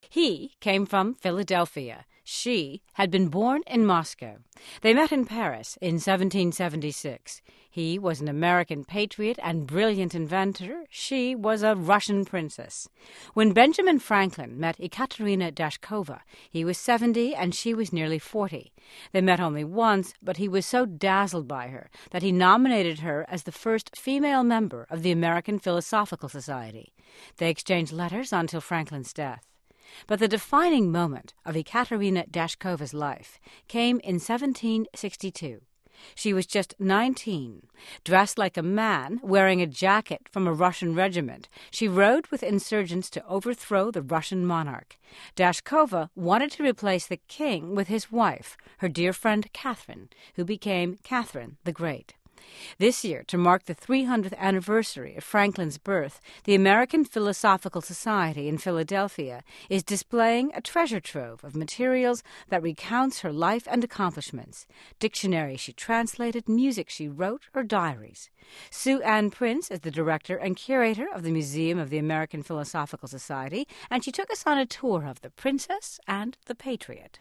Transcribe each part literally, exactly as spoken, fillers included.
He came from Philadelphia. She had been born in Moscow. They met in Paris in seventeen seventy-six. He was an American patriot and brilliant inventor. She was a Russian princess. When Benjamin Franklin met Ekaterina Dashkova, he was seventy and she was nearly forty. They met only once, but he was so dazzled by her that he nominated her as the first female member of the American Philosophical Society. They exchanged letters until Franklin's death. But the defining moment of Ekaterina Dashkova's life came in seventeen sixty-two. She was just nineteen. Dressed like a man, wearing a jacket from a Russian regiment, she rode with insurgents to overthrow the Russian monarch. Dashkova wanted to replace the king with his wife, her dear friend Catherine, who became Catherine the Great. This year, to mark the three hundredth anniversary of Franklin's birth, the American Philosophical Society in Philadelphia is displaying a treasure trove of materials that recounts her life and accomplishments. Dictionaries she translated, music she wrote, her diaries. Sue Ann Prince is the director and curator of the Museum of the American Philosophical Society, and she took us on a tour of the Princess and the Patriot.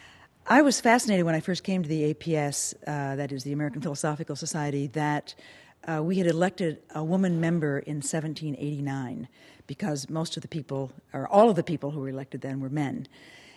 I was fascinated when I first came to the A P S, uh, that is the American Philosophical Society, that uh, we had elected a woman member in seventeen eighty-nine because most of the people, or all of the people who were elected then were men.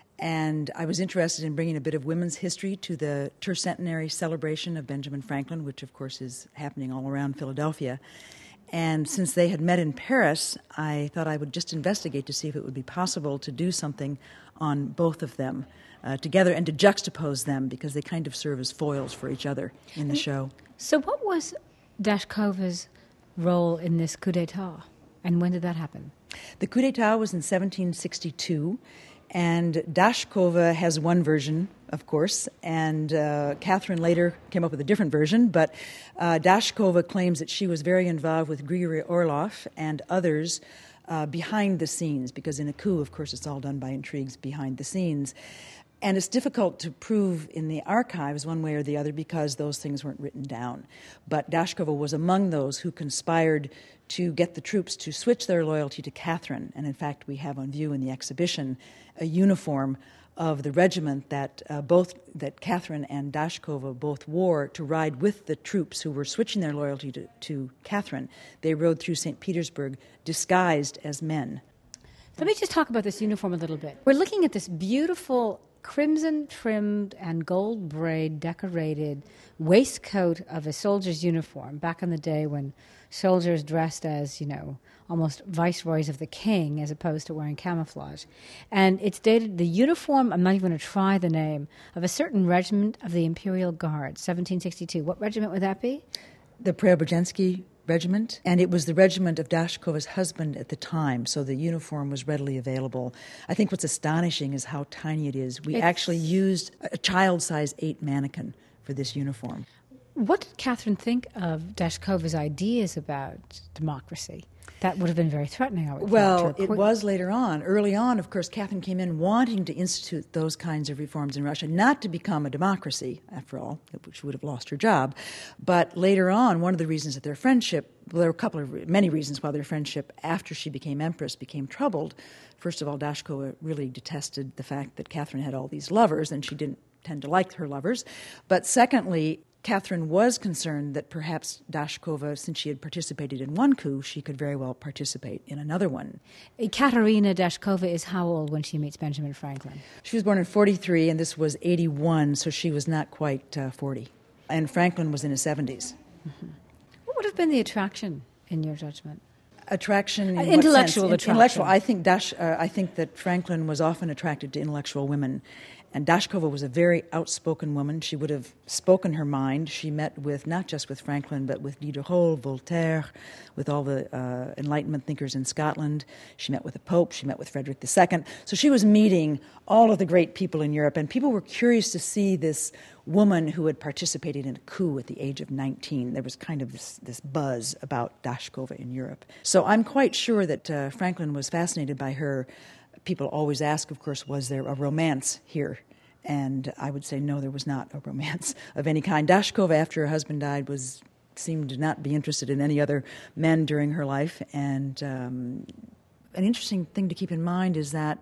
And I was interested in bringing a bit of women's history to the tercentenary celebration of Benjamin Franklin, which of course is happening all around Philadelphia. And since they had met in Paris, I thought I would just investigate to see if it would be possible to do something on both of them uh, together and to juxtapose them because they kind of serve as foils for each other in the show. So what was Dashkova's role in this coup d'etat, and when did that happen? The coup d'etat was in seventeen sixty-two, and Dashkova has one version, of course, and uh, Catherine later came up with a different version, but uh, Dashkova claims that she was very involved with Grigory Orlov and others uh, behind the scenes, because in a coup, of course, it's all done by intrigues behind the scenes. And it's difficult to prove in the archives one way or the other because those things weren't written down. But Dashkova was among those who conspired to get the troops to switch their loyalty to Catherine. And in fact, we have on view in the exhibition a uniform of the regiment that uh, both that Catherine and Dashkova both wore to ride with the troops who were switching their loyalty to, to Catherine. They rode through Saint Petersburg disguised as men. Let me just talk about this uniform a little bit. We're looking at this beautiful crimson-trimmed and gold braid decorated waistcoat of a soldier's uniform back in the day when soldiers dressed as, you know, almost viceroys of the king as opposed to wearing camouflage. And it's dated, the uniform, I'm not even going to try the name, of a certain regiment of the Imperial Guard, seventeen sixty-two. What regiment would that be? The Preobrazhensky Regiment, and it was the regiment of Dashkova's husband at the time, so the uniform was readily available. I think what's astonishing is how tiny it is. We it's... actually used a child-size eight mannequin for this uniform. What did Catherine think of Dashkova's ideas about democracy? That would have been very threatening, I would Well, think. it was later on. Early on, of course, Catherine came in wanting to institute those kinds of reforms in Russia, not to become a democracy, after all, which would have lost her job. But later on, one of the reasons that their friendship, well, there were a couple of, many reasons why their friendship, after she became empress, became troubled. First of all, Dashkova really detested the fact that Catherine had all these lovers, and she didn't tend to like her lovers. But secondly, Catherine was concerned that perhaps Dashkova, since she had participated in one coup, she could very well participate in another one. Ekaterina Dashkova is how old when she meets Benjamin Franklin? She was born in forty-three, and this was eighty-one, so she was not quite uh, forty. And Franklin was in his seventies. Mm-hmm. What would have been the attraction, in your judgment? Attraction in uh, intellectual what sense? attraction. Intellectual. I think Dash. Uh, I think that Franklin was often attracted to intellectual women. And Dashkova was a very outspoken woman. She would have spoken her mind. She met with, not just with Franklin, but with Diderot, Voltaire, with all the uh, Enlightenment thinkers in Scotland. She met with the Pope. She met with Frederick the Second. So she was meeting all of the great people in Europe. And people were curious to see this woman who had participated in a coup at the age of nineteen. There was kind of this, this buzz about Dashkova in Europe. So I'm quite sure that uh, Franklin was fascinated by her. People always ask, of course, was there a romance here? And I would say, no, there was not a romance of any kind. Dashkova, after her husband died, was seemed to not be interested in any other men during her life. And um, an interesting thing to keep in mind is that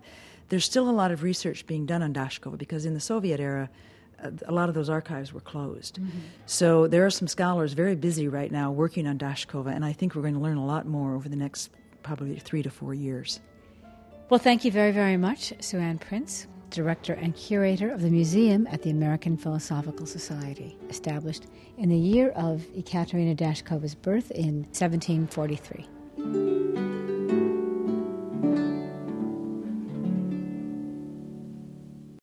there's still a lot of research being done on Dashkova because in the Soviet era, uh, a lot of those archives were closed. Mm-hmm. So there are some scholars very busy right now working on Dashkova, and I think we're going to learn a lot more over the next probably three to four years. Well, thank you very, very much, Sue Ann Prince, Director and Curator of the Museum at the American Philosophical Society, established in the year of Ekaterina Dashkova's birth in seventeen forty-three.